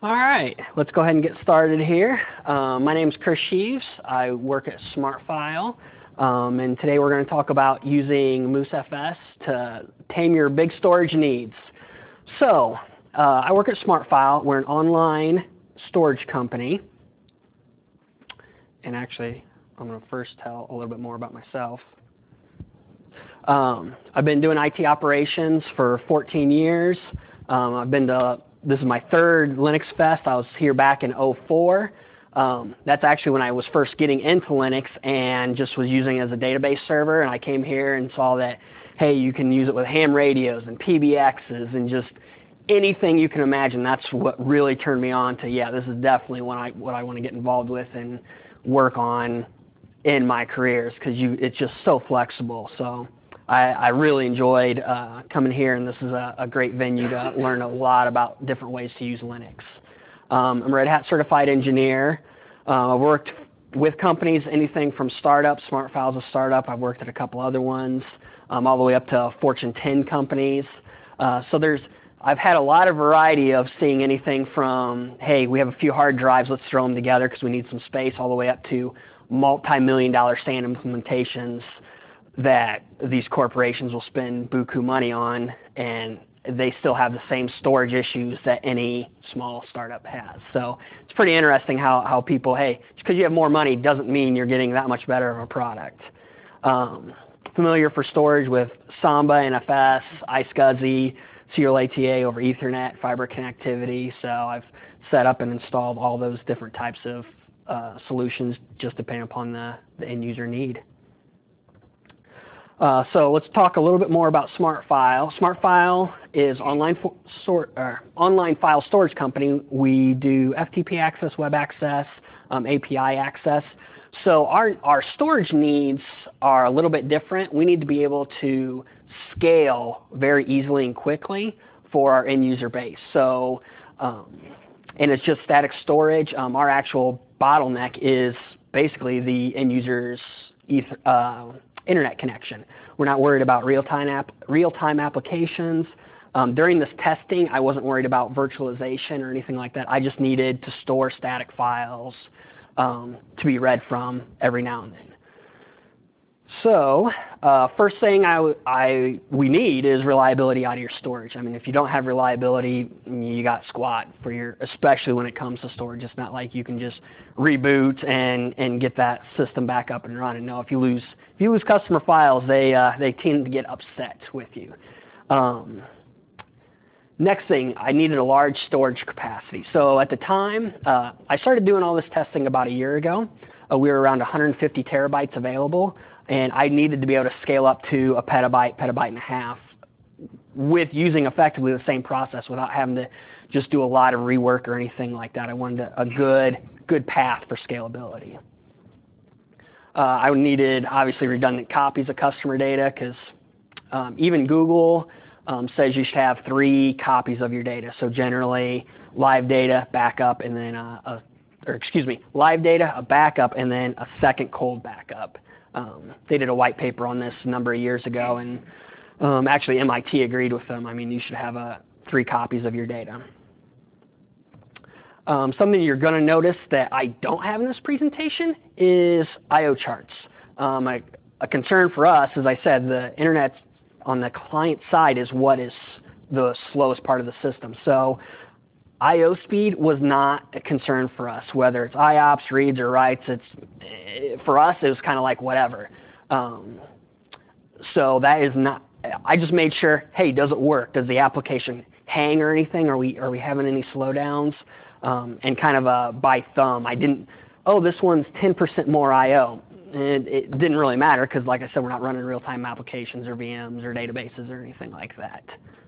All right, let's go ahead and get started here. My name is Chris Sheaves. I work at SmartFile, and today we're going to talk about using MooseFS to tame your big storage needs. So, I work at SmartFile. We're an online storage company. And actually, I'm going to first tell a little bit more about myself. I've been doing IT operations for 14 years. This is my third Linux Fest. I was here back in 2004. That's actually when I was first getting into Linux and just was using it as a database server. And I came here and saw that, hey, you can use it with ham radios and PBXs and just anything you can imagine. That's what really turned me on to, yeah, this is definitely what I want to get involved with and work on in my careers, because it's just so flexible. So I really enjoyed coming here, and this is a great venue to learn a lot about different ways to use Linux. I'm a Red Hat certified engineer. I've worked with companies, anything from startups. SmartFile is a startup. I've worked at a couple other ones, all the way up to Fortune 10 companies. I've had a lot of variety of seeing anything from, hey, we have a few hard drives, let's throw them together because we need some space, all the way up to multi-million-dollar SAN implementations that these corporations will spend buku money on, and they still have the same storage issues that any small startup has. So it's pretty interesting how people, hey, just because you have more money doesn't mean you're getting that much better of a product. Familiar for storage with Samba, NFS, iSCSI, Serial ATA over Ethernet, fiber connectivity. So I've set up and installed all those different types of solutions just depending upon the end user need. So let's talk a little bit more about SmartFile. SmartFile is online file storage company. We do FTP access, web access, API access. So our storage needs are a little bit different. We need to be able to scale very easily and quickly for our end user base. So, and it's just static storage. Our actual bottleneck is basically the end user's internet connection. We're not worried about real-time applications. During this testing, I wasn't worried about virtualization or anything like that. I just needed to store static files to be read from every now and then. So first thing we need is reliability out of your storage. I mean, if you don't have reliability, you got squat especially when it comes to storage. It's not like you can just reboot and get that system back up and running. No, if you lose customer files, they tend to get upset with you. Next thing, I needed a large storage capacity. So at the time, I started doing all this testing about a year ago. We were around 150 terabytes available, and I needed to be able to scale up to a petabyte and a half with using effectively the same process without having to just do a lot of rework or anything like that. I wanted a good path for scalability. I needed, obviously, redundant copies of customer data, because even Google says you should have 3 copies of your data. So generally, live data, backup, and then live data, a backup, and then a second cold backup. They did a white paper on this a number of years ago, and actually MIT agreed with them. I mean, you should have 3 copies of your data. Something you're going to notice that I don't have in this presentation is I/O charts. A concern for us, as I said, the internet on the client side is what is the slowest part of the system. So I/O speed was not a concern for us, whether it's IOPS, reads, or writes. For us, it was kind of like whatever. So that is not. I just made sure, hey, does it work? Does the application hang or anything? Are we having any slowdowns? And kind of by thumb, I didn't. Oh, this one's 10% more I/O. And it didn't really matter because, like I said, we're not running real-time applications or VMs or databases or anything like that.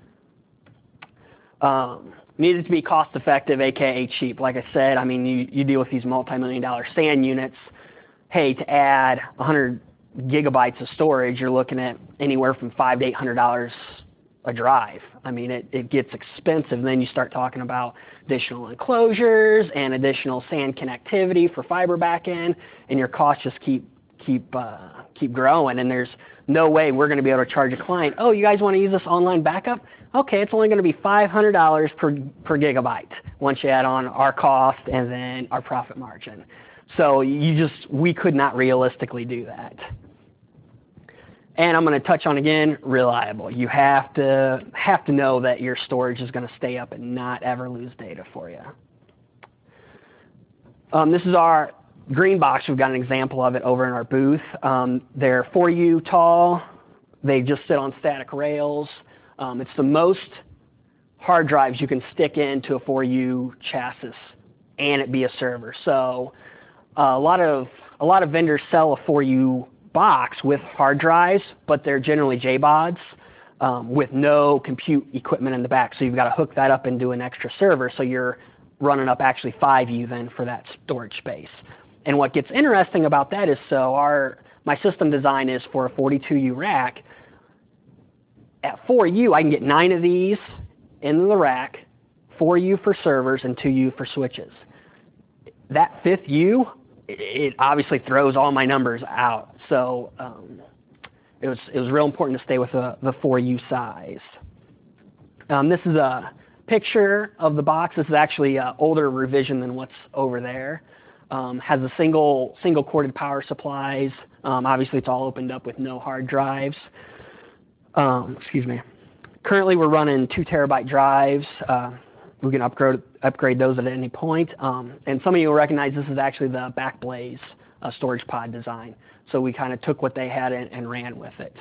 Needed to be cost-effective, aka cheap. Like I said, I mean, you deal with these multi-million-dollar SAN units. Hey, to add 100 gigabytes of storage, you're looking at anywhere from $500 to $800 a drive. I mean, it gets expensive. And then you start talking about additional enclosures and additional SAN connectivity for fiber backend, and your costs just keep keep growing, and there's no way we're going to be able to charge a client, oh, you guys want to use this online backup? Okay, it's only going to be $500 per gigabyte once you add on our cost and then our profit margin. So we could not realistically do that. And I'm going to touch on again, reliable. You have to know that your storage is going to stay up and not ever lose data for you. This is our green box. We've got an example of it over in our booth. They're 4U tall. They just sit on static rails. It's the most hard drives you can stick into a 4U chassis and it be a server. So a lot of vendors sell a 4U box with hard drives, but they're generally JBODs with no compute equipment in the back. So you've got to hook that up into an extra server. So you're running up actually 5U then for that storage space. And what gets interesting about that is, my system design is for a 42U rack. At 4U, I can get 9 of these into the rack, 4U for servers and 2U for switches. That 5th U, it obviously throws all my numbers out. So it was real important to stay with the 4U size. This is a picture of the box. This is actually an older revision than what's over there. Has a single corded power supplies. Obviously, it's all opened up with no hard drives. Excuse me. Currently, we're running 2 terabyte drives. We can upgrade those at any point. And some of you will recognize this is actually the Backblaze storage pod design. So we kind of took what they had and ran with it.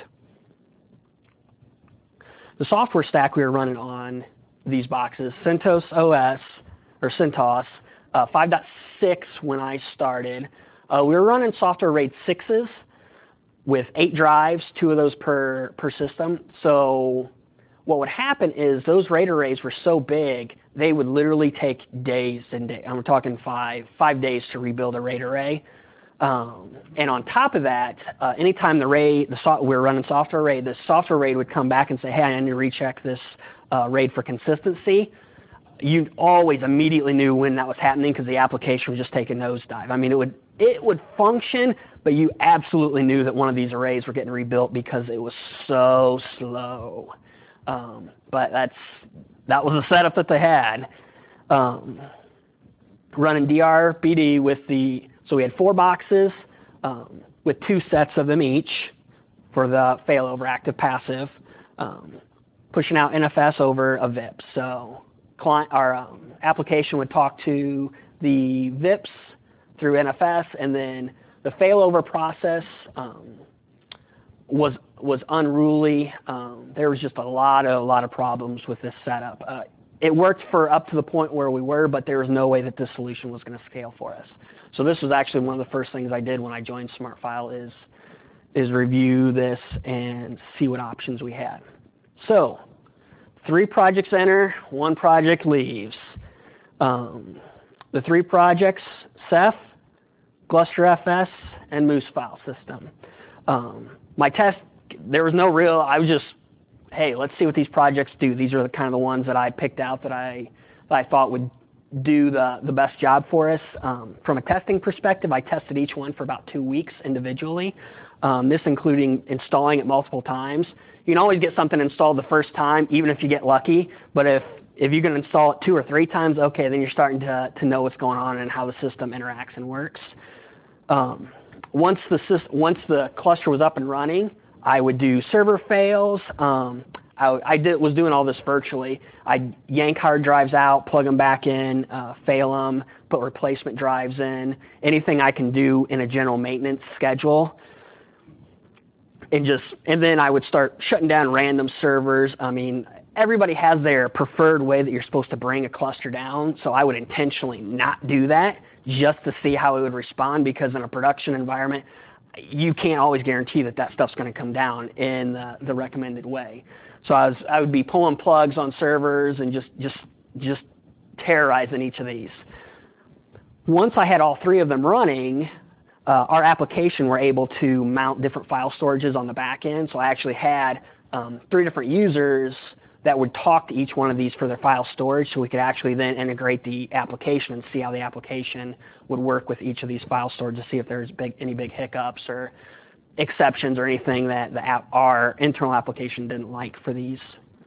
The software stack we were running on these boxes, CentOS OS, or CentOS, 5.6 when I started. We were running software RAID 6s with 8 drives, 2 of those per system. So what would happen is those RAID arrays were so big, they would literally take days and days. I'm talking 5 days to rebuild a RAID array. And on top of that, anytime we were running software RAID, the software RAID would come back and say, hey, I need to recheck this RAID for consistency. You always immediately knew when that was happening because the application was just taking nosedive. I mean, it would function, but you absolutely knew that one of these arrays were getting rebuilt because it was so slow. But that was the setup that they had. Running DRBD so we had 4 boxes with 2 sets of them each for the failover active passive, pushing out NFS over a VIP. So our application would talk to the VIPs through NFS, and then the failover process was unruly. There was just a lot of problems with this setup. It worked for up to the point where we were, but there was no way that this solution was going to scale for us. So this was actually one of the first things I did when I joined SmartFile is review this and see what options we had. So 3 projects enter, 1 project leaves. The 3 projects, Ceph, GlusterFS, and Moose file system. My test, there was no real, I was just, hey, let's see what these projects do. These are the kind of the ones that I picked out that I thought would do the best job for us. From a testing perspective, I tested each one for about 2 weeks individually, this including installing it multiple times. You can always get something installed the first time, even if you get lucky, but if you can install it 2 or 3 times, okay, then you're starting to know what's going on and how the system interacts and works. Once the cluster was up and running, I would do server fails. Was doing all this virtually. I'd yank hard drives out, plug them back in, fail them, put replacement drives in, anything I can do in a general maintenance schedule. And then I would start shutting down random servers. I mean, everybody has their preferred way that you're supposed to bring a cluster down, so I would intentionally not do that just to see how it would respond, because in a production environment, you can't always guarantee that stuff's going to come down in the recommended way. So I would be pulling plugs on servers and just terrorizing each of these. Once I had all 3 of them running, our application were able to mount different file storages on the back end. So I actually had 3 different users that would talk to each one of these for their file storage, so we could actually then integrate the application and see how the application would work with each of these file storage to see if there's any big hiccups or exceptions or anything that our internal application didn't like for these.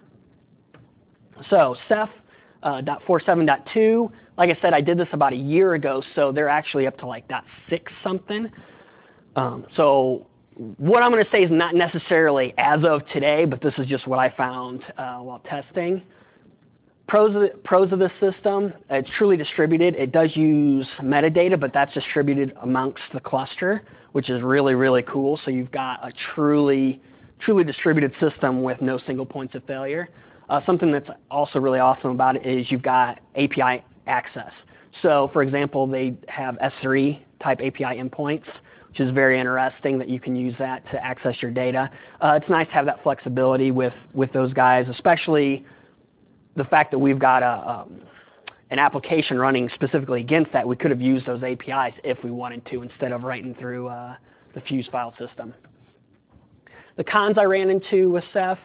So Ceph .47.2, like I said, I did this about a year ago, so they're actually up to like .6 something. So what I'm going to say is not necessarily as of today, but this is just what I found while testing. Pros of this system, it's truly distributed. It does use metadata, but that's distributed amongst the cluster, which is really, really cool. So you've got a truly distributed system with no single points of failure. Something that's also really awesome about it is you've got API access. So for example, they have S3 type API endpoints, which is very interesting that you can use that to access your data. It's nice to have that flexibility with those guys, especially the fact that we've got an application running specifically against that. We could have used those APIs if we wanted to instead of writing through the Fuse file system. The cons I ran into with Ceph,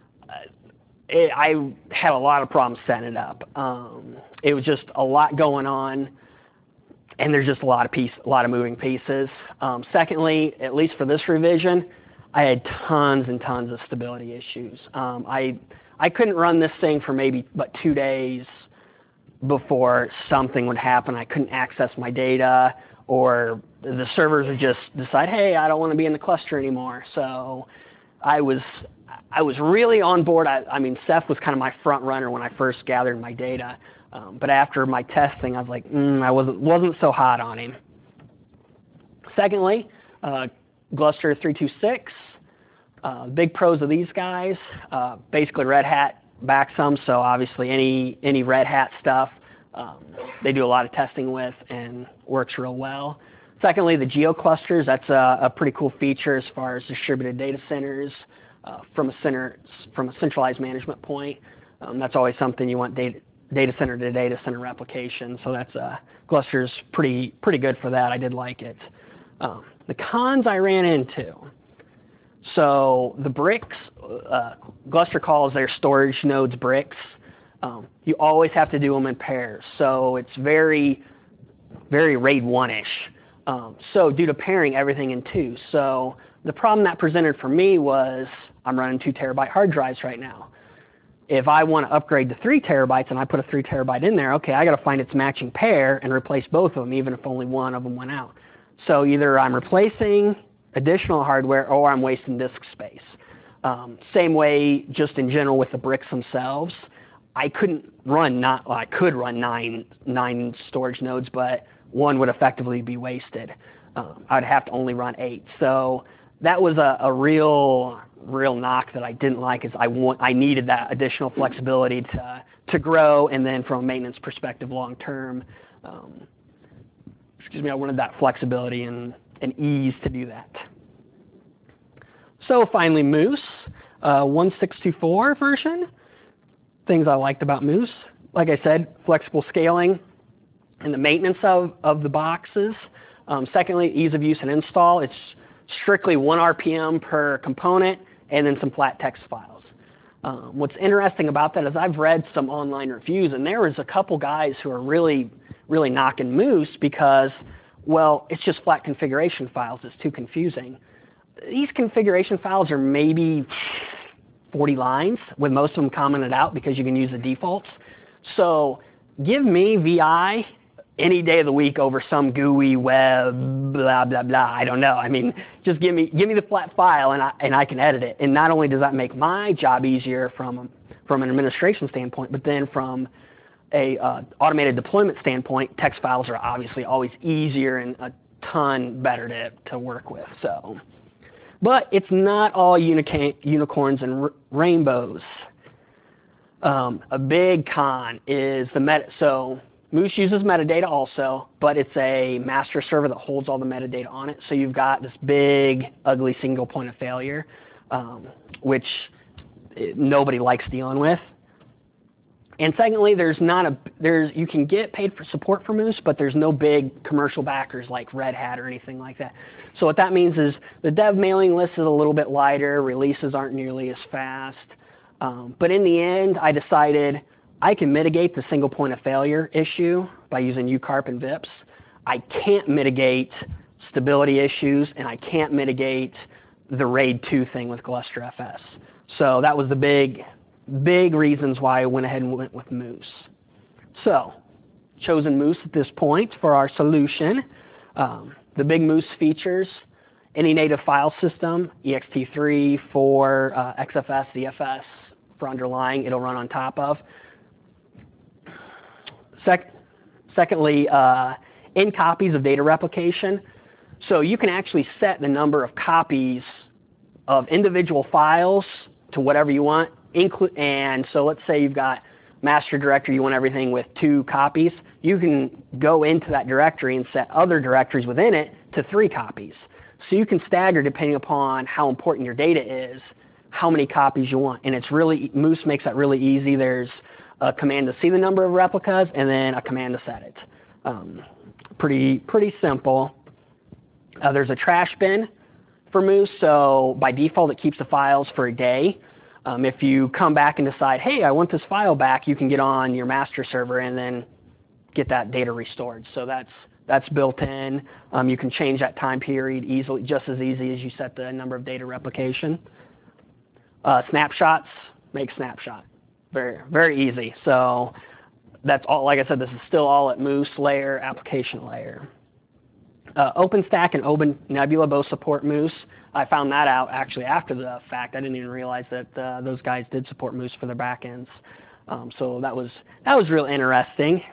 I had a lot of problems setting it up. It was just a lot going on, and there's just a lot of moving pieces. Secondly, at least for this revision, I had tons and tons of stability issues. I couldn't run this thing for maybe but 2 days before something would happen. I couldn't access my data, or the servers would just decide, hey, I don't want to be in the cluster anymore. So I was really on board. I mean, Ceph was kind of my front runner when I first gathered my data. But after my testing, I was like, I wasn't so hot on him. Secondly, Gluster 326. Big pros of these guys, basically Red Hat backs them, so obviously any Red Hat stuff they do a lot of testing with and works real well. Secondly, the GeoClusters, that's a pretty cool feature as far as distributed data centers from a centralized management point. That's always something you want data center to data center replication, so that's Gluster's pretty good for that. I did like it. The cons I ran into. So the bricks, Gluster calls their storage nodes bricks. You always have to do them in pairs. So it's very, very RAID 1-ish. So due to pairing everything in two. So the problem that presented for me was I'm running 2 terabyte hard drives right now. If I want to upgrade to 3 terabytes and I put a 3 terabyte in there, okay, I got to find its matching pair and replace both of them, even if only one of them went out. So either I'm replacing additional hardware or I'm wasting disk space. Same way, just in general with the bricks themselves. I could run 9 storage nodes, but one would effectively be wasted. I'd have to only run 8. So that was a real knock that I didn't like, is I needed that additional flexibility to grow, and then from a maintenance perspective long term, I wanted that flexibility and ease to do that. So finally, Moose 1624 version. Things I liked about Moose, like I said, flexible scaling and the maintenance of the boxes. Secondly, ease of use and install. It's strictly 1 RPM per component and then some flat text files. What's interesting about that is I've read some online reviews, and there was a couple guys who are really knocking Moose because, well, it's just flat configuration files. It's too confusing. These configuration files are maybe 40 lines, with most of them commented out because you can use the defaults. So give me VI any day of the week over some GUI web, blah, blah, blah. I don't know. I mean, just give me the flat file and I can edit it. And not only does that make my job easier from an administration standpoint, but then from a automated deployment standpoint, text files are obviously always easier and a ton better to work with. So, but it's not all unicorns and rainbows. A big con is the meta. So Moose uses metadata also, but it's a master server that holds all the metadata on it. So you've got this big, ugly single point of failure, which nobody likes dealing with. And secondly, you can get paid for support for Moose, but there's no big commercial backers like Red Hat or anything like that. So what that means is the dev mailing list is a little bit lighter, releases aren't nearly as fast. But in the end, I decided I can mitigate the single point of failure issue by using UCARP and VIPS. I can't mitigate stability issues, and I can't mitigate the RAID 2 thing with Gluster FS. So that was the big reasons why I went ahead and went with Moose. So, chosen Moose at this point for our solution. The big Moose features: any native file system, ext3, 4, XFS, ZFS for underlying, it'll run on top of. Secondly, in copies of data replication. So you can actually set the number of copies of individual files to whatever you want. And so let's say you've got master directory, you want everything with 2 copies. You can go into that directory and set other directories within it to 3 copies. So you can stagger, depending upon how important your data is, how many copies you want. And it's really, Moose makes that really easy. There's a command to see the number of replicas and then a command to set it. Pretty simple. There's a trash bin for Moose, so by default it keeps the files for a day. If you come back and decide, hey, I want this file back, you can get on your master server and then get that data restored. So that's built in. You can change that time period easily, just as easy as you set the number of data replication. Snapshots, make snapshot. Very easy. So that's all. Like I said, this is still all at Moose layer, application layer. OpenStack and OpenNebula both support Moose. I found that out actually after the fact. I didn't even realize that those guys did support Moose for their backends. So that was real interesting.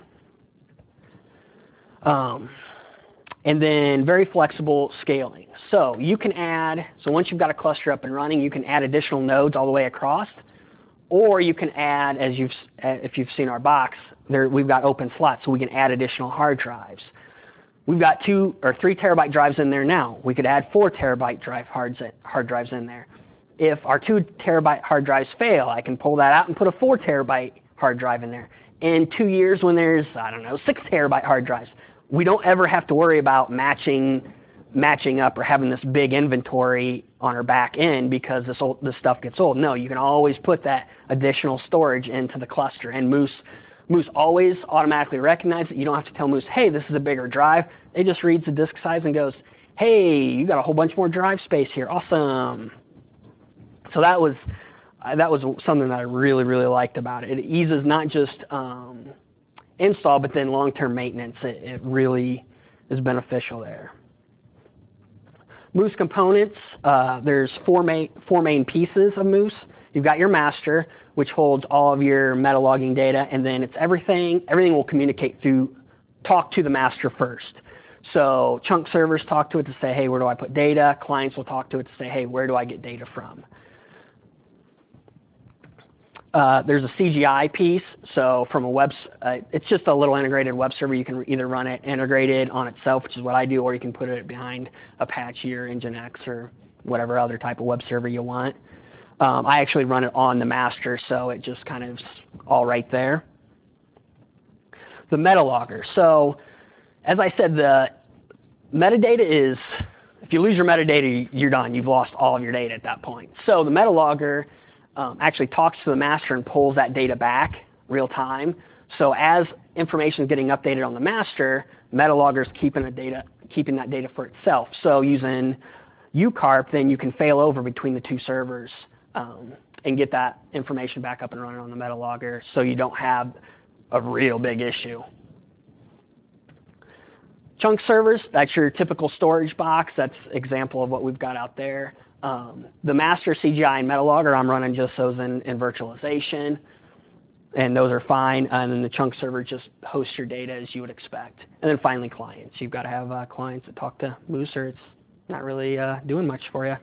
And then very flexible scaling. So you can add, so once you've got a cluster up and running, you can add additional nodes all the way across, or you can add, if you've seen our box, we've got open slots, so we can add additional hard drives. We've got 2 or 3 terabyte drives in there now. We could add 4 terabyte hard drives in there. If our 2 terabyte hard drives fail, I can pull that out and put a 4 terabyte hard drive in there. In 2 years, when there's, I don't know, 6 terabyte hard drives, we don't ever have to worry about matching up or having this big inventory on our back end because this stuff gets old. No, you can always put that additional storage into the cluster. And Moose always automatically recognizes it. You don't have to tell Moose, hey, this is a bigger drive. It just reads the disk size and goes, hey, you got a whole bunch more drive space here. Awesome. So that was something that I really liked about it. It eases not just install, but then long-term maintenance. It really is beneficial there. Moose components, there's four main pieces of Moose. You've got your master, which holds all of your meta logging data, and then it's everything will talk to the master first. So chunk servers talk to it to say, hey, where do I put data? Clients will talk to it to say, hey, where do I get data from? There's a CGI piece. So from it's just a little integrated web server. You can either run it integrated on itself, which is what I do, or you can put it behind Apache or Nginx or whatever other type of web server you want. I actually run it on the master, so it just kind of is all right there. The metalogger. So as I said, the metadata is, if you lose your metadata, you're done. You've lost all of your data at that point. So the metalogger actually talks to the master and pulls that data back real time. So as information is getting updated on the master, metalogger is keeping that data for itself. So using UCARP, then you can fail over between the 2 servers and get that information back up and running on the metalogger, so you don't have a real big issue. Chunk servers, that's your typical storage box. That's an example of what we've got out there. The master, CGI, and metalogger, I'm running just those in virtualization, and those are fine. And then the chunk server just hosts your data as you would expect. And then finally, clients. You've got to have clients that talk to Moose, or it's not really doing much for you.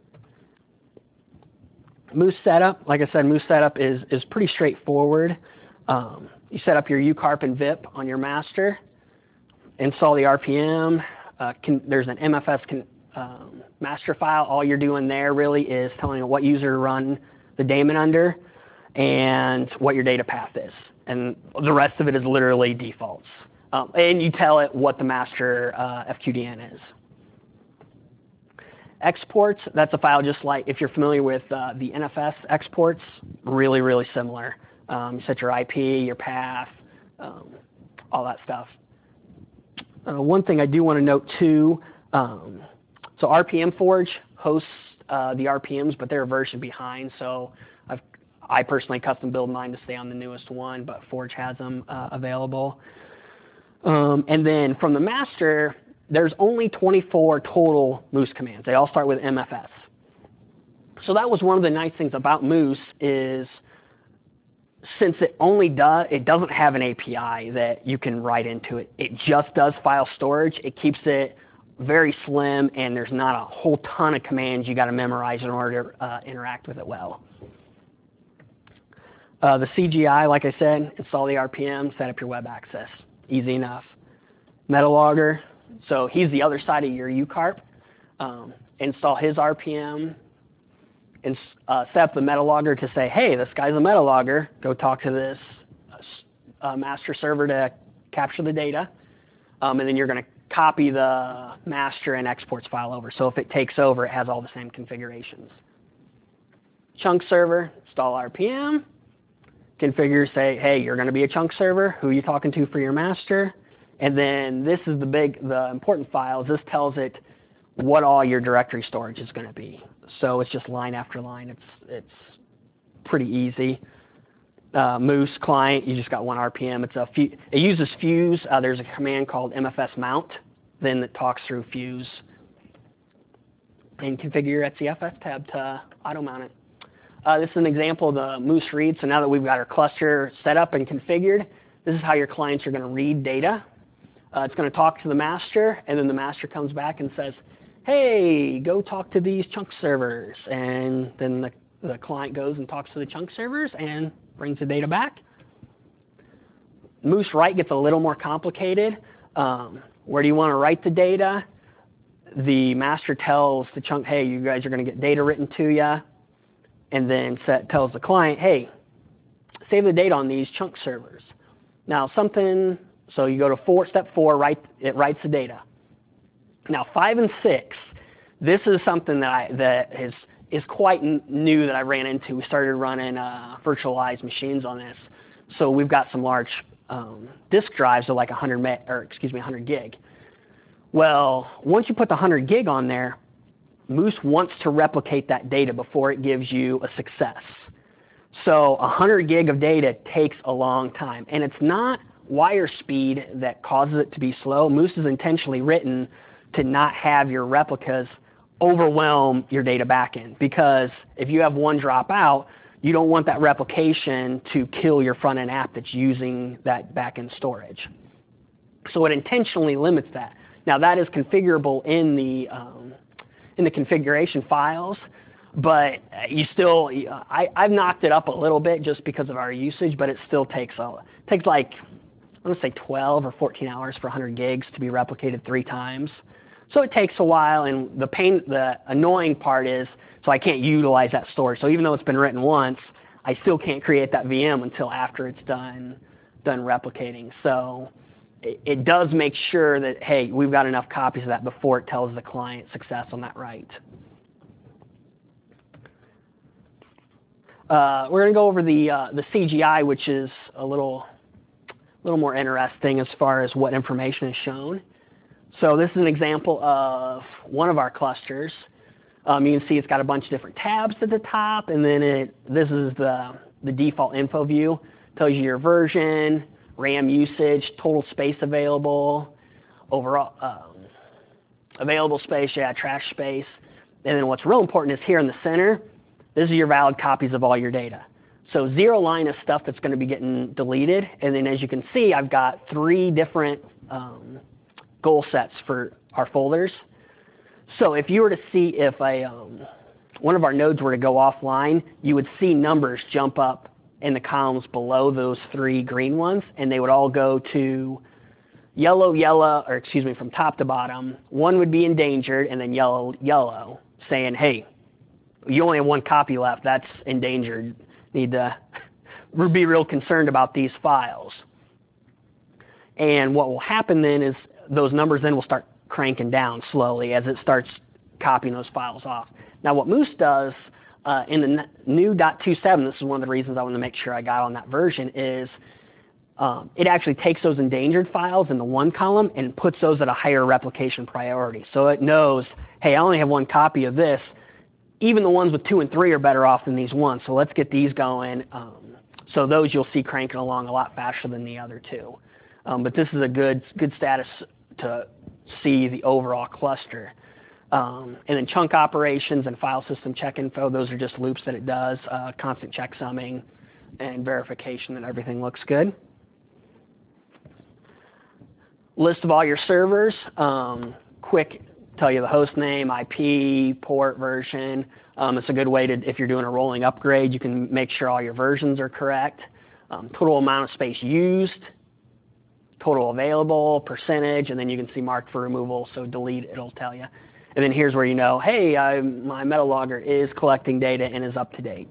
Moose setup, like I said, Moose setup is pretty straightforward. You set up your UCARP and VIP on your master, install the RPM. There's an MFS master file. All you're doing there really is telling it what user to run the daemon under and what your data path is. And the rest of it is literally defaults. And you tell it what the master FQDN is. Exports, that's a file just like, if you're familiar with the NFS exports, really, really similar. You set your IP, your path, all that stuff. One thing I do want to note too, so RPM Forge hosts the RPMs, but they're a version behind. So I personally custom build mine to stay on the newest one, but Forge has them available. And then from the master, there's only 24 total Moose commands. They all start with MFS. So that was one of the nice things about Moose is since it doesn't have an API that you can write into it. It just does file storage. It keeps it very slim, and there's not a whole ton of commands you got to memorize in order to interact with it well. The CGI, like I said, install the RPM, set up your web access. Easy enough. Metalogger, so he's the other side of your UCARP. Install his RPM, and set up the metalogger to say, hey, this guy's a metalogger. Go talk to this master server to capture the data. And then you're going to copy the master and exports file over. So if it takes over, it has all the same configurations. Chunk server, install RPM. Configure, say, hey, you're going to be a chunk server. Who are you talking to for your master? And then this is the important files. This tells it what all your directory storage is going to be. So it's just line after line. It's pretty easy. Moose client, you just got one RPM. It uses Fuse. There's a command called MFS mount, then that talks through Fuse. And configure your etcfs tab to auto mount it. This is an example of the Moose read. So now that we've got our cluster set up and configured, this is how your clients are going to read data. It's going to talk to the master, and then the master comes back and says, hey, go talk to these chunk servers. And then the client goes and talks to the chunk servers and brings the data back. Moose write gets a little more complicated. Where do you want to write the data? The master tells the chunk, hey, you guys are going to get data written to you. And then tells the client, hey, save the data on these chunk servers. Now so you go to step 4, it writes the data. Now 5 and 6, this is something that is quite new that I ran into. We started running virtualized machines on this. So we've got some large disk drives of like 100 gig. Well, once you put the 100 gig on there, Moose wants to replicate that data before it gives you a success. So 100 gig of data takes a long time. And it's not wire speed that causes it to be slow. Moose is intentionally written to not have your replicas overwhelm your data backend. Because if you have one drop out, you don't want that replication to kill your front-end app that's using that backend storage. So it intentionally limits that. Now that is configurable in the configuration files, but I've knocked it up a little bit just because of our usage, but it still takes like, I'm going to say 12 or 14 hours for 100 gigs to be replicated 3 times. So it takes a while, and the annoying part is, so I can't utilize that storage. So even though it's been written once, I still can't create that VM until after it's done replicating. So it does make sure that, hey, we've got enough copies of that before it tells the client success on that write. We're going to go over the CGI, which is a little more interesting as far as what information is shown. So this is an example of one of our clusters. You can see it's got a bunch of different tabs at the top, and then this is the default info view. It tells you your version, RAM usage, total space available, overall available space, trash space. And then what's real important is here in the center, this is your valid copies of all your data. So 0 line is stuff that's going to be getting deleted. And then as you can see, I've got 3 different goal sets for our folders. So if you were to see if one of our nodes were to go offline, you would see numbers jump up in the columns below those 3 green ones, and they would all go to from top to bottom. One would be endangered, and then yellow, saying, hey, you only have 1 copy left. That's endangered. Need to be real concerned about these files. And what will happen then is those numbers then will start cranking down slowly as it starts copying those files off. Now what Moose does in the new .27, this is one of the reasons I want to make sure I got on that version, is it actually takes those endangered files in the one column and puts those at a higher replication priority. So it knows, hey, I only have one copy of this. Even the ones with 2 and 3 are better off than these ones, so let's get these going. So those you'll see cranking along a lot faster than the other two. But this is a good status to see the overall cluster. And then chunk operations and file system check info, those are just loops that it does, constant checksumming and verification that everything looks good. List of all your servers, quick tell you the host name, IP, port, version. It's a good way to, if you're doing a rolling upgrade, you can make sure all your versions are correct. Total amount of space used, total available, percentage, and then you can see marked for removal, so delete, it'll tell you. And then here's where you know, hey, my Metalogger is collecting data and is up to date.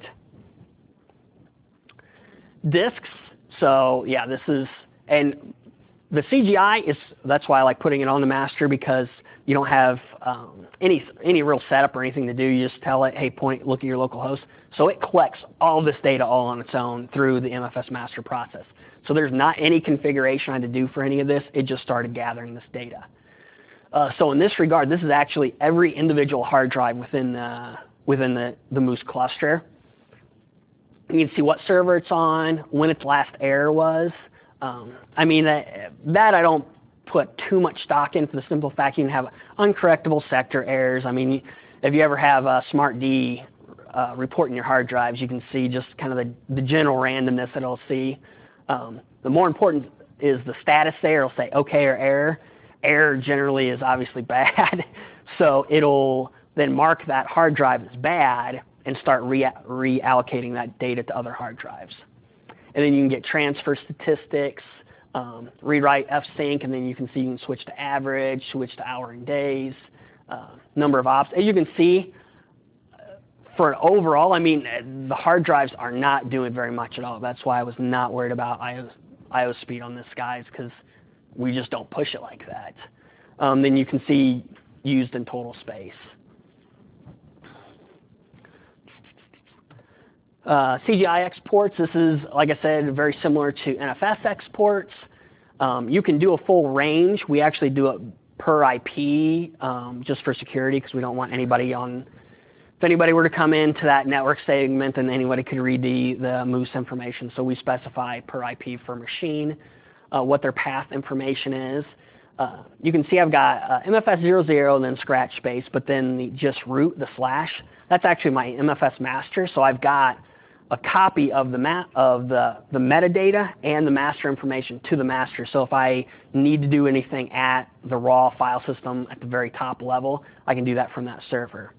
Disks, so yeah, this is, and the CGI is, that's why I like putting it on the master, because you don't have any real setup or anything to do. You just tell it, hey, look at your local host. So it collects all this data all on its own through the MFS master process. So there's not any configuration I had to do for any of this. It just started gathering this data. So in this regard, this is actually every individual hard drive within the Moose cluster. You can see what server it's on, when its last error was. I mean, that I don't put too much stock in, for the simple fact you can have uncorrectable sector errors. I mean, if you ever have a SmartD reporting your hard drives, you can see just kind of the general randomness that it'll see. The more important is the status there. It'll say OK or error. Error generally is obviously bad. So it'll then mark that hard drive as bad and start reallocating that data to other hard drives. And then you can get transfer statistics, read-write fsync, and then you can see you can switch to average, switch to hour and days, number of ops. As you can see, for an overall, I mean, the hard drives are not doing very much at all. That's why I was not worried about IO speed on this, guys, because we just don't push it like that. Then you can see used in total space. CGI exports, this is, like I said, very similar to NFS exports. You can do a full range. We actually do it per IP just for security, because we don't want anybody on, if anybody were to come into that network segment, then anybody could read the Moose information. So we specify per IP for machine what their path information is. You can see I've got MFS 00 and then scratch space, but then just root, the slash, that's actually my MFS master. So I've got a copy of the metadata and the master information to the master. So if I need to do anything at the raw file system at the very top level, I can do that from that server.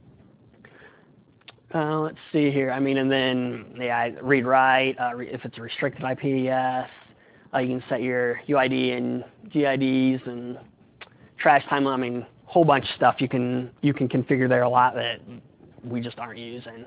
Let's see here. I mean, and then yeah, read write. If it's a restricted IP, yes. You can set your UID and GIDs and trash time. I mean, whole bunch of stuff you can configure there, a lot that we just aren't using.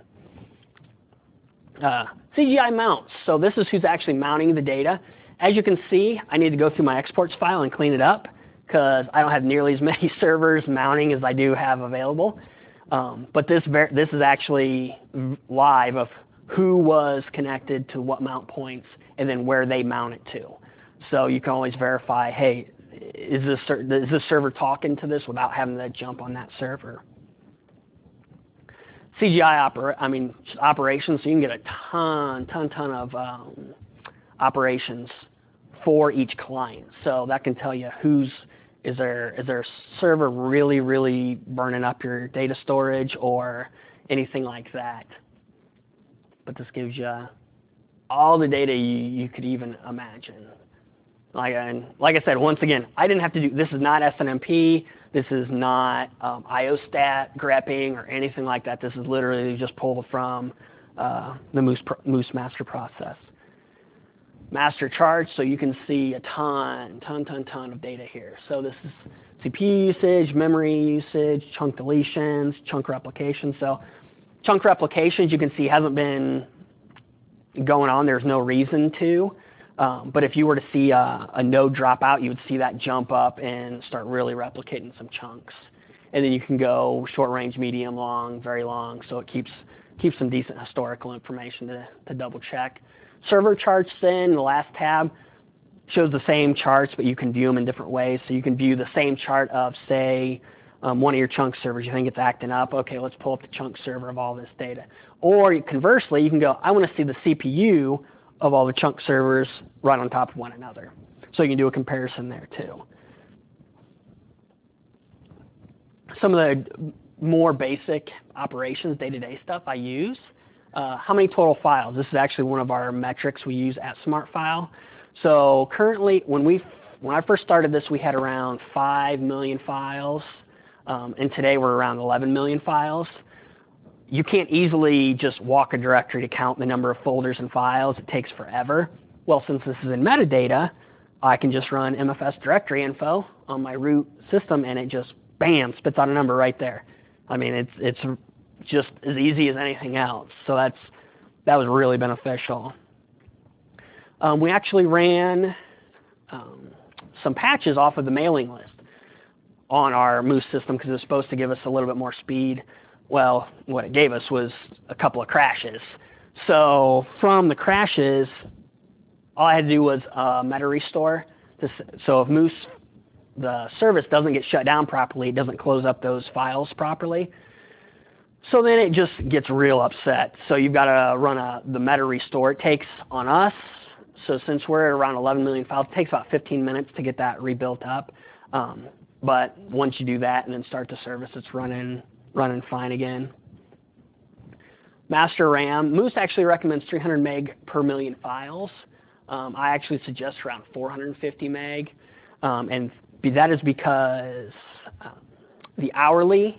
CGI mounts. So this is who's actually mounting the data. As you can see, I need to go through my exports file and clean it up, because I don't have nearly as many servers mounting as I do have available. But this is actually live of who was connected to what mount points and then where they mount it to. So you can always verify, hey, is this server talking to this without having to jump on that server? CGI operations, so you can get a ton of operations for each client. So that can tell you is there a server really burning up your data storage or anything like that. But this gives you all the data you could even imagine. Like I said, once again, I didn't have to do, this is not SNMP, this is not IOStat grepping or anything like that. This is literally just pulled from the Moose master process. Master charts, so you can see a ton of data here. So this is CPU usage, memory usage, chunk deletions, chunk replication. So chunk replications, you can see, hasn't been going on. There's no reason to. But if you were to see a node drop out, you would see that jump up and start really replicating some chunks. and then you can go short range, medium, long, very long. So it keeps some decent historical information to double check. Server charts then, the last tab, shows the same charts, but you can view them in different ways. So you can view the same chart of, say, one of your chunk servers. You think it's acting up. Okay, let's pull up the chunk server of all this data. Or conversely, you can go, I want to see the CPU of all the chunk servers right on top of one another. So you can do a comparison there too. Some of the more basic operations, day-to-day stuff I use. How many total files? This is actually one of our metrics we use at SmartFile. So currently, when I first started this, we had around 5 million files. And today we're around 11 million files. You can't easily just walk a directory to count the number of folders and files. It takes forever. Well, since this is in metadata, I can just run MFS directory info on my root system, and it just, bam, spits out a number right there. I mean, it's just as easy as anything else. So that was really beneficial. We actually ran some patches off of the mailing list on our Moose system because it was supposed to give us a little bit more speed. Well, what it gave us was a couple of crashes. So from the crashes, all I had to do was meta restore. So if Moose, the service, doesn't get shut down properly, it doesn't close up those files properly. So then it just gets real upset. So you've got to run the meta restore. It takes on us, so since we're at around 11 million files, it takes about 15 minutes to get that rebuilt up. But once you do that and then start the service, it's running fine again. Master RAM, Moose actually recommends 300 meg per million files. I actually suggest around 450 meg. And that is because the hourly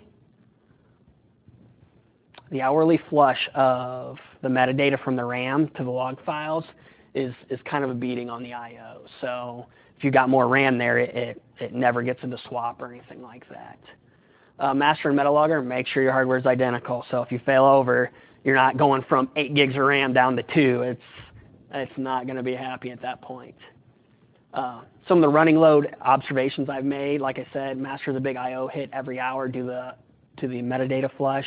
flush of the metadata from the RAM to the log files is kind of a beating on the I/O. So if you've got more RAM there, it never gets into swap or anything like that. Master and Metalogger, make sure your hardware is identical. So if you fail over, you're not going from 8 gigs of RAM down to 2. It's not going to be happy at that point. Some of the running load observations I've made, like I said, master the big I/O hit every hour to the metadata flush.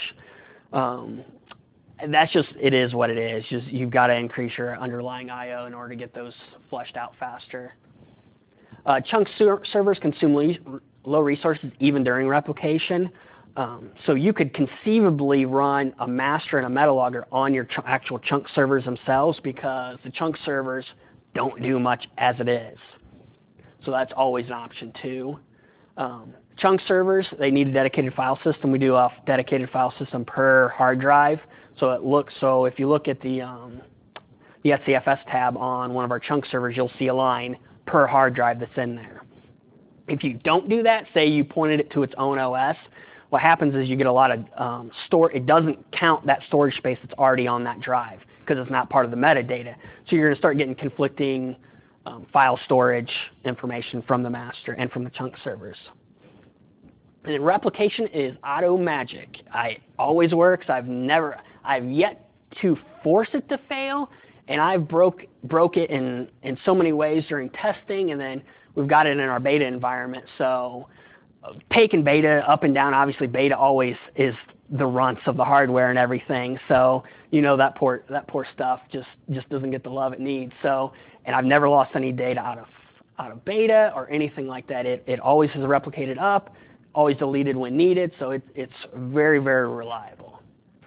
And that's just, it is what it is. Just you've got to increase your underlying I/O in order to get those flushed out faster. Chunk servers consume low resources even during replication. So you could conceivably run a master and a metalogger on your actual chunk servers themselves because the chunk servers don't do much as it is. So that's always an option too. Chunk servers, they need a dedicated file system. We do a dedicated file system per hard drive. So if you look at the SCFS tab on one of our chunk servers, you'll see a line per hard drive that's in there. If you don't do that, say you pointed it to its own OS, what happens is you get a lot of it doesn't count that storage space that's already on that drive because it's not part of the metadata. So you're going to start getting conflicting file storage information from the master and from the chunk servers. And replication is auto magic. It always works. I've yet to force it to fail, and I've broke it in so many ways during testing, and then we've got it in our beta environment. So taking beta up and down, obviously beta always is the runts of the hardware and everything. So that poor stuff just doesn't get the love it needs. So, and I've never lost any data out of beta or anything like that. It always has replicated up, always deleted when needed. So it's very, very reliable.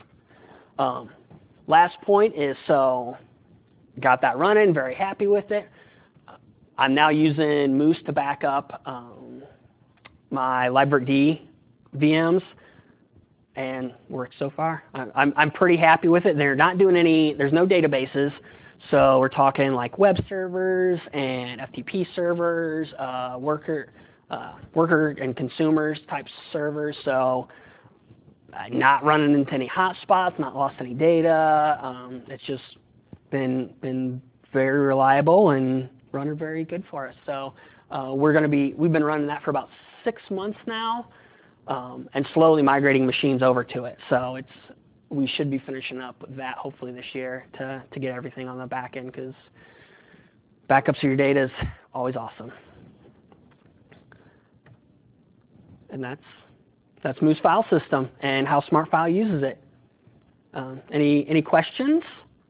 Last point is, so got that running, very happy with it. I'm now using Moose to back up my LibVirt VMs, and works so far. I'm pretty happy with it. They're not doing there's no databases, so we're talking like web servers and FTP servers, worker and consumers type servers. So not running into any hotspots, not lost any data. It's just been very reliable and running very good for us. So we've been running that for about 6 months now, and slowly migrating machines over to it. So we should be finishing up with that hopefully this year to get everything on the back end, because backups of your data is always awesome. And that's That's Moose File System and how SmartFile uses it. Any questions?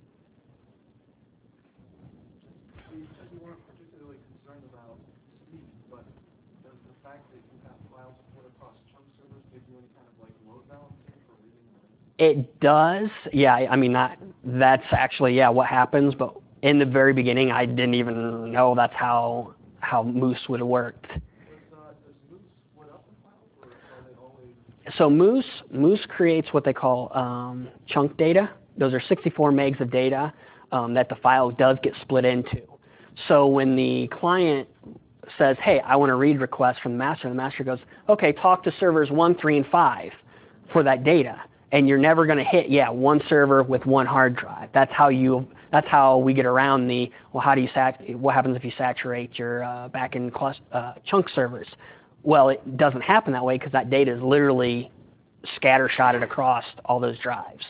You said you weren't particularly concerned about speed, but does the fact that you have files split across chunk servers give you any kind of like load balancing for reading them? It does. Yeah, I mean, that's actually, yeah, what happens. But in the very beginning, I didn't even know that's how Moose would have worked. Does Moose split up the files, or are they always? So Moose creates what they call chunk data. Those are 64 megs of data that the file does get split into. So when the client says, hey, I want a read request from the master goes, okay, talk to servers 1, 3, and 5 for that data. And you're never going to hit, one server with one hard drive. That's how we get around the, well, what happens if you saturate your backend chunk servers? Well, it doesn't happen that way because that data is literally scattershotted across all those drives.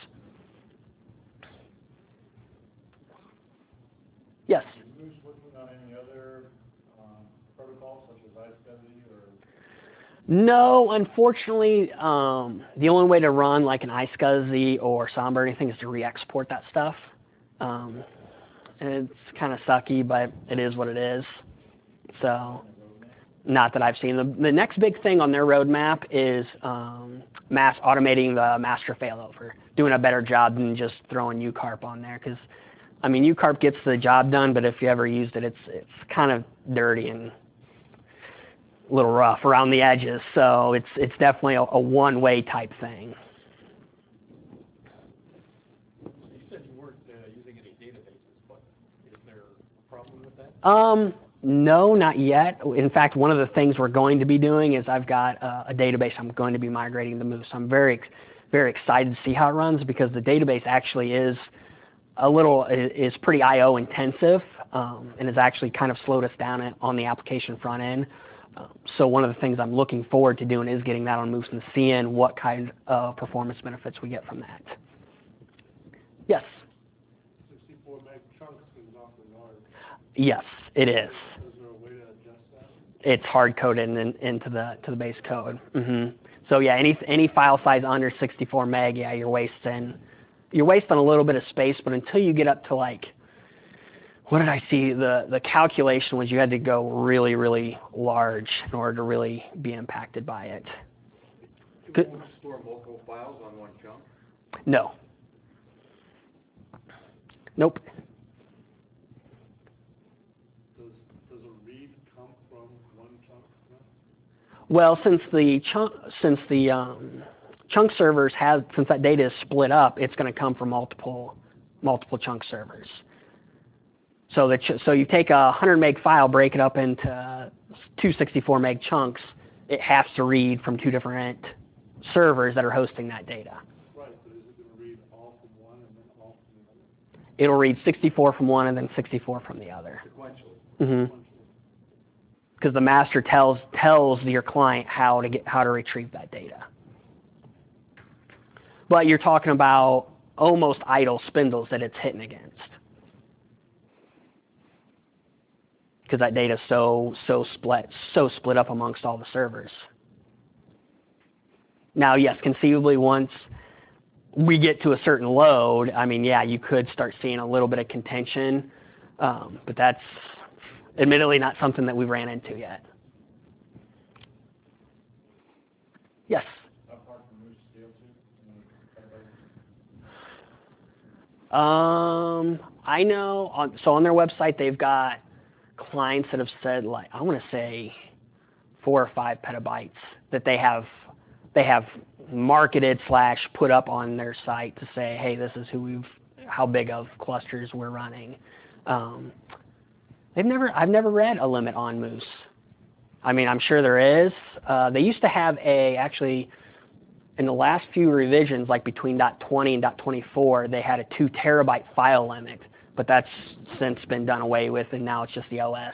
Yes? Is Moose working on any other protocols such as iSCSI or? No, unfortunately, the only way to run like an iSCSI or Samba or anything is to re-export that stuff. And it's kind of sucky, but it is what it is. So, not that I've seen. The next big thing on their roadmap is automating the master failover, doing a better job than just throwing UCARP on there. Because, I mean, UCARP gets the job done, but if you ever used it, it's kind of dirty and a little rough around the edges. So it's definitely a one-way type thing. You said you weren't using any databases, but is there a problem with that? No, not yet. In fact, one of the things we're going to be doing is I've got a database I'm going to be migrating to Moose. I'm very, very excited to see how it runs because the database actually is pretty I/O intensive and has actually kind of slowed us down on the application front end. So one of the things I'm looking forward to doing is getting that on Moose and seeing what kind of performance benefits we get from that. Yes? 64 meg chunks is awfully large. Yes, it is. Is there a way to adjust that? It's hard coded into the base code. So yeah, any file size under 64 meg, yeah, you're wasting a little bit of space. But until you get up to like, what did I see? The calculation was you had to go really, really large in order to really be impacted by it. You won't store multiple files on one chunk? No. Nope. Does a read come from one chunk? No? Well, since the chunk servers since that data is split up, it's going to come from multiple chunk servers. So you take a 100 meg file, break it up into 264 meg chunks. It has to read from two different servers that are hosting that data. Right, but is it going to read all from one and then all from the other? It'll read 64 from one and then 64 from the other. Sequentially. Because the master tells your client how to retrieve that data. But you're talking about almost idle spindles that it's hitting against. Because that data is so split up amongst all the servers. Now, yes, conceivably once we get to a certain load, I mean, yeah, you could start seeing a little bit of contention, but that's admittedly not something that we've ran into yet. Yes? How far from Moose scale to? I know, on their website, they've got clients that have said, like, I want to say 4 or 5 petabytes that they have marketed / put up on their site to say, hey, this is how big of clusters we're running. I've never read a limit on Moose. I mean, I'm sure there is. They used to have actually, in the last few revisions, like between .20 and .24, they had a 2 terabyte file limit. But that's since been done away with, and now it's just the OS.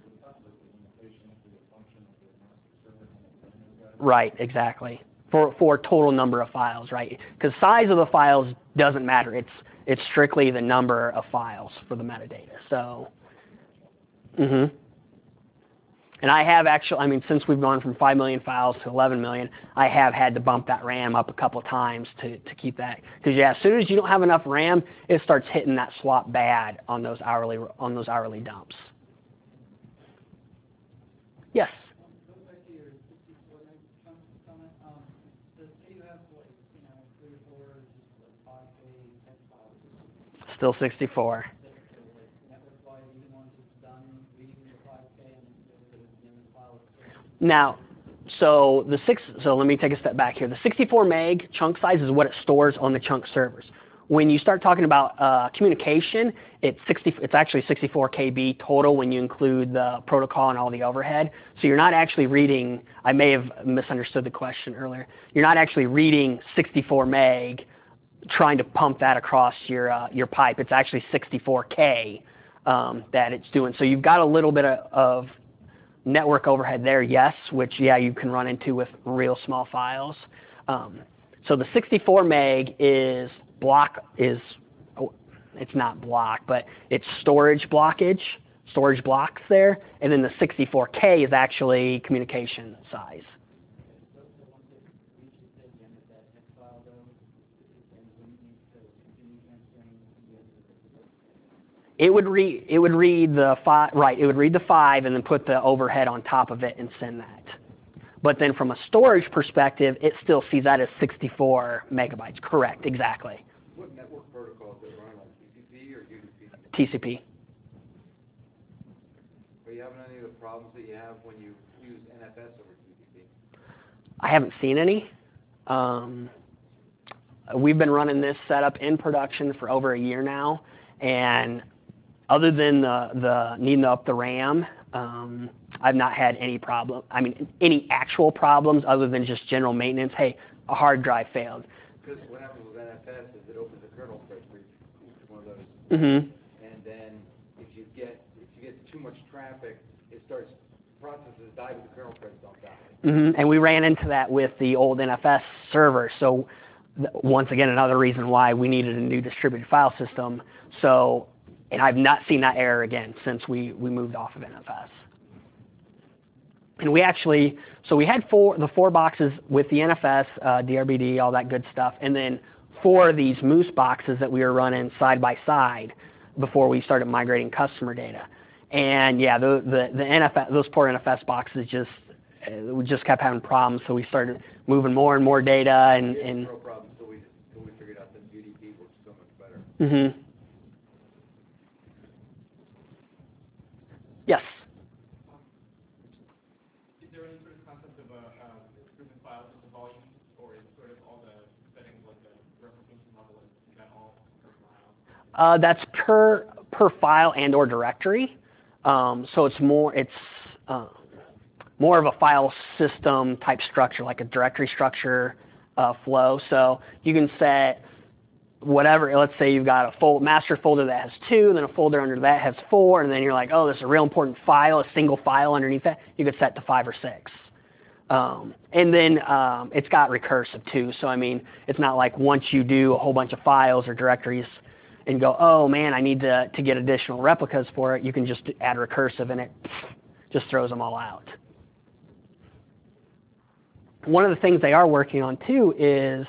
Right, exactly. For total number of files, right? Because size of the files doesn't matter. It's strictly the number of files for the metadata. So, And I have actually, I mean, since we've gone from 5 million files to 11 million, I have had to bump that RAM up a couple of times to keep that. Because yeah, as soon as you don't have enough RAM, it starts hitting that swap bad on those hourly dumps. Yes. Still 64. Now, so let me take a step back here. The 64 meg chunk size is what it stores on the chunk servers. When you start talking about communication, it's actually 64 KB total when you include the protocol and all the overhead. So you're not actually reading, I may have misunderstood the question earlier. You're not actually reading 64 meg trying to pump that across your pipe. It's actually 64K that it's doing. So you've got a little bit of network overhead there, yes, which, yeah, you can run into with real small files. So the 64 meg it's not block, but it's storage blocks there, and then the 64K is actually communication size. It would read the 5, right? It would read the 5 and then put the overhead on top of it and send that. But then from a storage perspective, it still sees that as 64 megabytes. Correct, exactly. What network protocol does it run on, TCP or UDP? TCP. Are you having any of the problems that you have when you use NFS over TCP? I haven't seen any. We've been running this setup in production for over a year now, and other than the needing to up the RAM, I've not had any problem. I mean, any actual problems other than just general maintenance. Hey, a hard drive failed. Because what happens with NFS is it opens a kernel thread for each one of those. Mm-hmm. And then if you get too much traffic, processes die, but the kernel threads don't die. Mm-hmm. And we ran into that with the old NFS server. So once again, another reason why we needed a new distributed file system. So, and I've not seen that error again since we moved off of NFS. And we actually, so we had the 4 boxes with the NFS, DRBD, all that good stuff, and then 4 of these Moose boxes that we were running side by side before we started migrating customer data. And yeah, the NFS, those poor NFS boxes we just kept having problems, so we started moving more and more data and No problem until we figured out that UDP works so much better. Mm-hmm. Yes. Is there any sort of concept of improvement files into volume, or is sort of all the settings like the replication level, is that all per file? That's per file and or directory. So it's more of a file system type structure, like a directory structure flow. So you can set whatever, let's say you've got a master folder that has 2, then a folder under that has 4, and then you're like, oh, this is a real important file, a single file underneath that, you could set to 5 or 6. And then it's got recursive too. So I mean, it's not like once you do a whole bunch of files or directories and go, oh man, I need to get additional replicas for it, you can just add recursive and it just throws them all out. One of the things they are working on too is,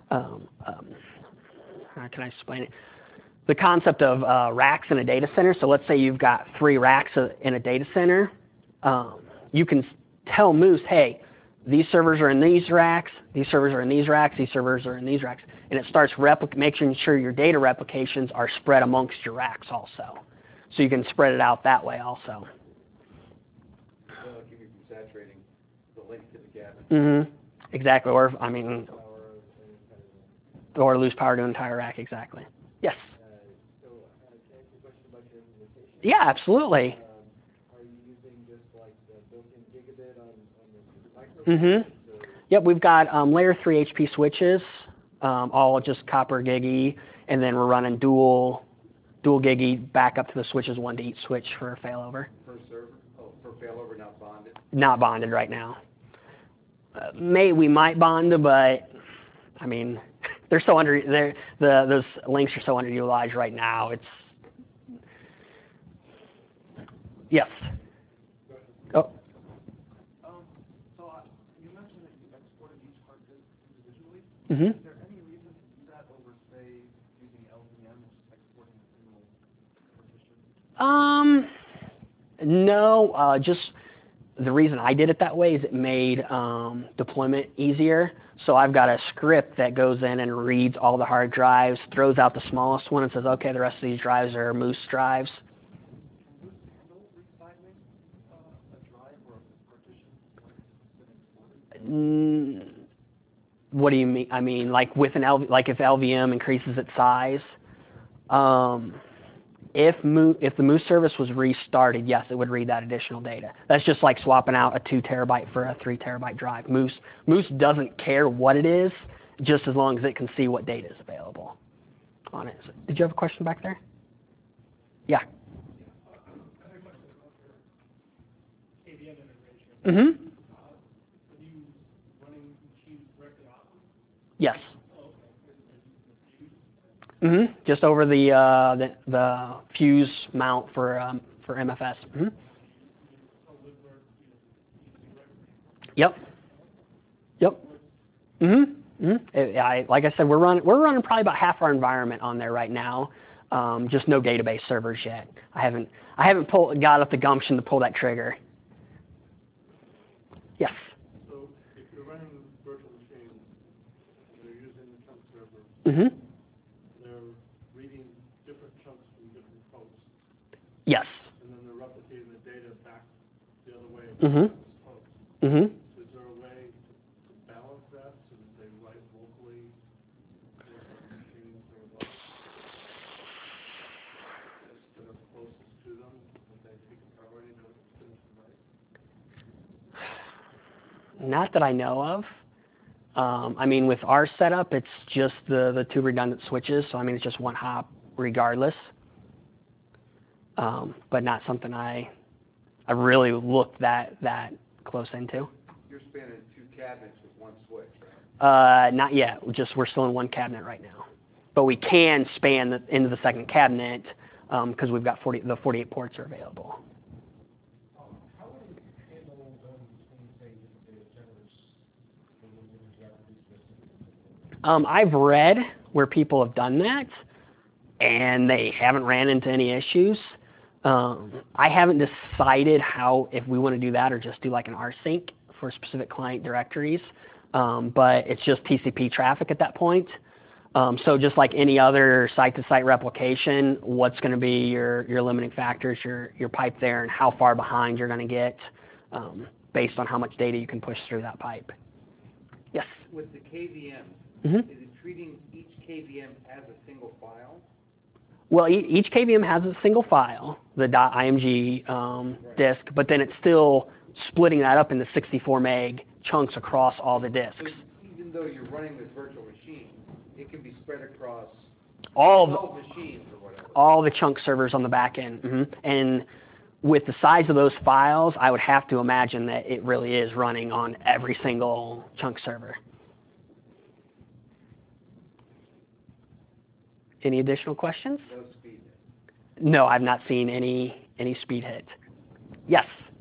how can I explain it? The concept of racks in a data center. So let's say you've got 3 racks in a data center. You can tell Moose, hey, these servers are in these racks, these servers are in these racks, these servers are in these racks. And it starts making sure your data replications are spread amongst your racks also. So you can spread it out that way also. That'll keep you from saturating the link to the cabinet. Mm-hmm. Exactly. Or, I mean, or lose power to an entire rack, exactly. Yes? So, can I ask you a question about your implementation? Yeah, absolutely. Are you using just like the built-in gigabit on the micro? Mm-hmm. Yep, we've got layer 3 HP switches, all just copper GigE, and then we're running dual GigE back up to the switches, 1 to each switch for a failover. Per server? Oh, per failover, not bonded? Not bonded right now. We might bond, but I mean, they're so those links are so underutilized right now. It's yes. Oh, Mm-hmm. Is there any reason to do that over, say, using LVM, which is exporting a single partition? No, just the reason I did it that way is it made deployment easier. So I've got a script that goes in and reads all the hard drives, throws out the smallest one, and says, okay, the rest of these drives are Moose drives. Can Moose handle resizing a drive or a partition when it's been exported? What do you mean? I mean, like with an like if LVM increases its size, if the Moose service was restarted, yes, it would read that additional data. That's just like swapping out a 2 terabyte for a 3 terabyte drive. Moose doesn't care what it is, just as long as it can see what data is available on it. Did you have a question back there? Yeah. Mm-hmm. Yes. Mm-hmm. Just over the fuse mount for MFS. Mm-hmm. Yep. Yep. Mm-hmm. Mm-hmm. Like I said, we're running probably about half our environment on there right now. Just no database servers yet. I haven't got up the gumption to pull that trigger. Yes. So if you're running virtual machines and they're using the chunk server, Mm-hmm. they're reading different chunks from different hosts. Yes. And then they're replicating the data back the other way. Mm-hmm. Hosts. Mm-hmm. Is there a way to balance that so that they write locally for certain machines or what? That are closest to them, that they take priority to finish the write? Not that I know of. I mean, with our setup, it's just the 2 redundant switches, so I mean, it's just 1 hop regardless. But not something I really looked that close into. You're spanning 2 cabinets with 1 switch, right? Not yet. We're still in 1 cabinet right now, but we can span into the second cabinet because we've got the 48 ports are available. How would you handle them between, say, different data centers? I've read where people have done that, and they haven't ran into any issues. I haven't decided if we want to do that or just do like an rsync for specific client directories, but it's just TCP traffic at that point. So just like any other site-to-site replication, what's going to be your limiting factors, your pipe there, and how far behind you're going to get based on how much data you can push through that pipe. Yes? With the KVM, Mm-hmm. is it treating each KVM as a single file? Well, each KVM has a single file, the .img disk, but then it's still splitting that up into 64 meg chunks across all the disks. So even though you're running this virtual machine, it can be spread across All 12 machines or whatever. all the chunk servers on the back end. Mm-hmm. And with the size of those files, I would have to imagine that it really is running on every single chunk server. Any additional questions? No speed. No, I've not seen any speed hit. Yes?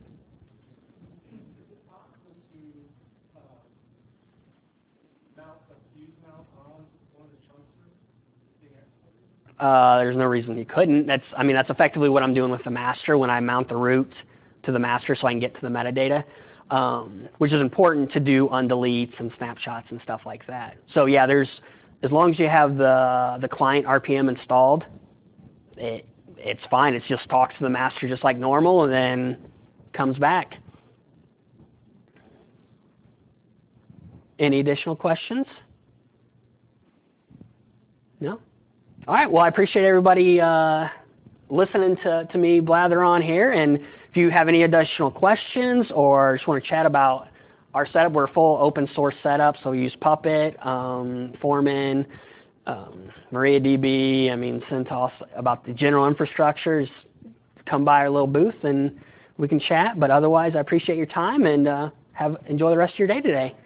There's no reason you couldn't. That's effectively what I'm doing with the master when I mount the root to the master so I can get to the metadata, which is important to do undeletes and snapshots and stuff like that. So yeah, as long as you have the client RPM installed, it's fine. It just talks to the master just like normal and then comes back. Any additional questions? No? All right, well, I appreciate everybody listening to me blather on here, and if you have any additional questions or just want to chat about our setup, we're a full open source setup, so we use Puppet, Foreman, MariaDB, CentOS, about the general infrastructure. Just come by our little booth and we can chat, but otherwise I appreciate your time and enjoy the rest of your day today.